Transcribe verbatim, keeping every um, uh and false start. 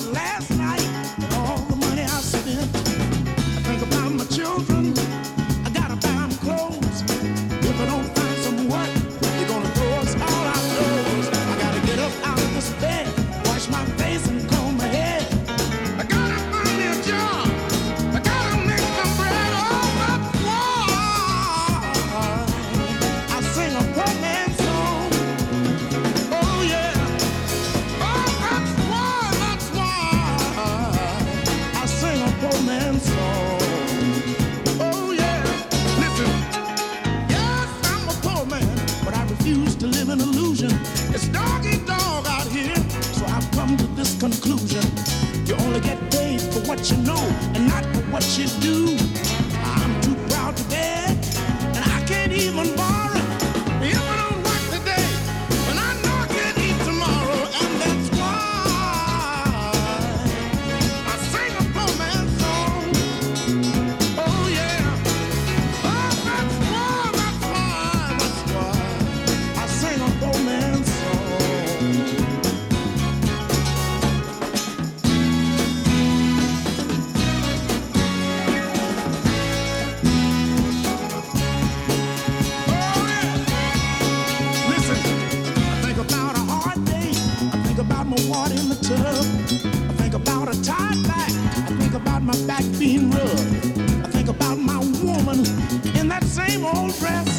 last night and all the money I spent. I think about my children. I gotta buy them clothes. If I don't find some work, they're gonna throw us all outdoors. I gotta get up out of this bed, wash my face and comb my head. I gotta find me a job. I gotta make some bread. Oh, that's why I sing a poor man's song. Oh yeah. Oh, that's why, that's why I sing a poor man's song. Oh yeah. Listen. Yes, I'm a poor man, but I refuse to live in illusion. It's dog eat dog out here, so I've come to this conclusion. You only get paid for what you know and not for what you do. I'm too proud to beg, and I can't even borrow. If I don't work today, then I know I can't eat tomorrow, and that's why I sing a poor man's song. Oh yeah. Oh, that's why, that's why, that's why I sing a poor man's song. Oh yeah. Listen, I think about a hard day. I think about my water in the tub. I think about a tied back. I think about my back being rubbed. I think about my woman in that same old dress.